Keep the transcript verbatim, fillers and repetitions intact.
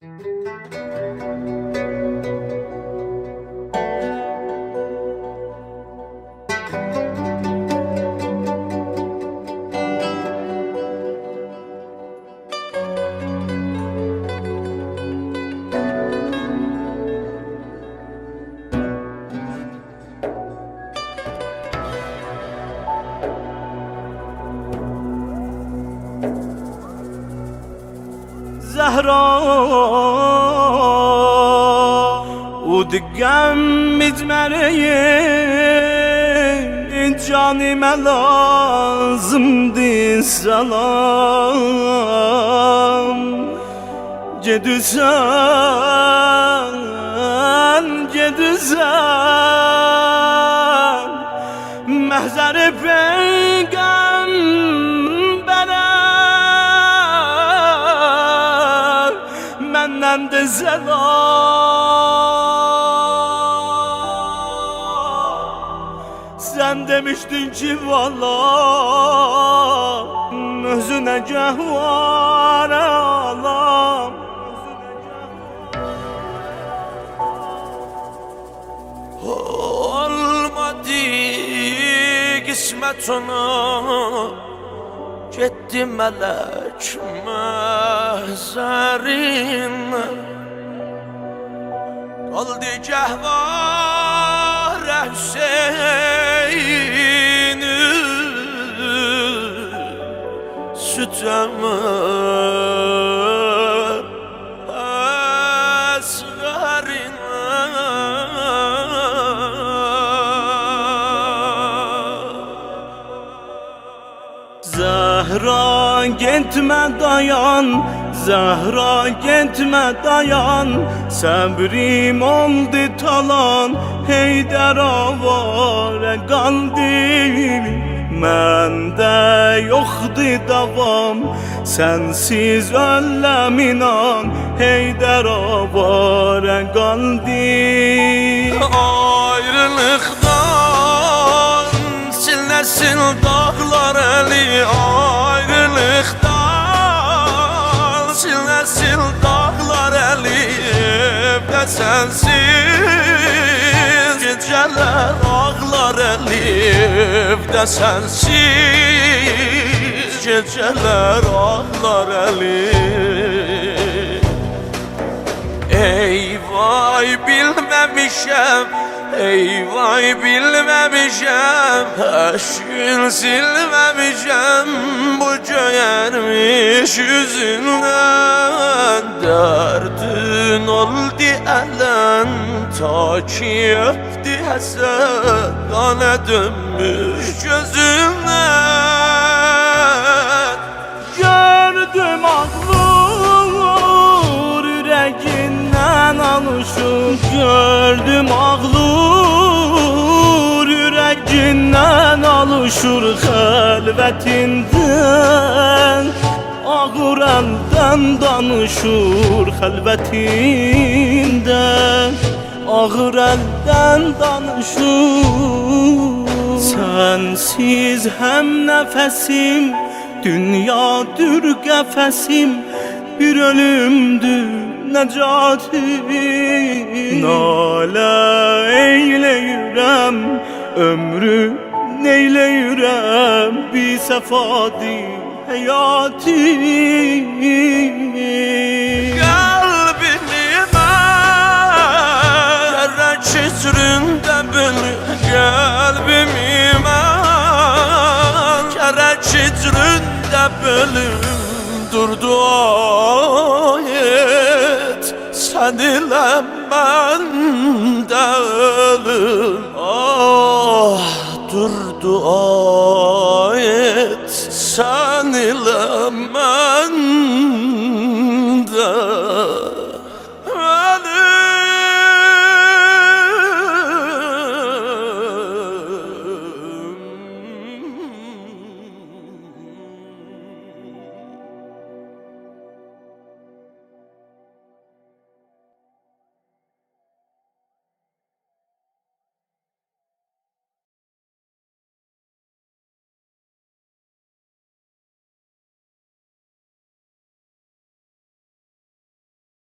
زهرا ودقم مجمرين جانime lazımdı salam Gedüsen, gedüsen Mehzer-i peygambere Menden de selam Sen demiştin ki valla Özüne cehvar alam Olmadı kısmet ona Gitti melek mehzerin Kaldı cehvar Hüseyin'i Süteme esgarin Zahra gitme dayan Zahra gitme dayan Sabrim oldu talan Heydər avare qaldı Məndə yoxdu davam Sensiz öləm inan Heydər avare qaldı Ayrılıqdan Silnesin dağlar eli Ayrılıktan Silnesin dağlar eli Evde sensiz Geceler ağlar eli Evde sensiz Geceler ağlar eli Ey vay bilmemişem Ey vay bilmemişem Aşkın silmemişem Bu cöyermiş yüzünden Derdin oldu elen Ta ki öptü hesed Kana dönmüş gözünden Gördüm ağlur yüreğinden alışır Gördüm ağlur yüreğinden alışır Xəlvətindən ağır əldən danışır Xəlvətindən ağır əldən danışır Sensiz hem nefesim Dünyadır qəfəsim Bir ölümdür necatim Nalə eyləyirəm Ömrü neyləyirəm Bir səfadi həyatim Kalbimi ben Zerre çitrinde bölü Kalbimi ben Zerre çitrinde bölüm Durdu ayet Sen ile ben de ölüm Ah durdu ayet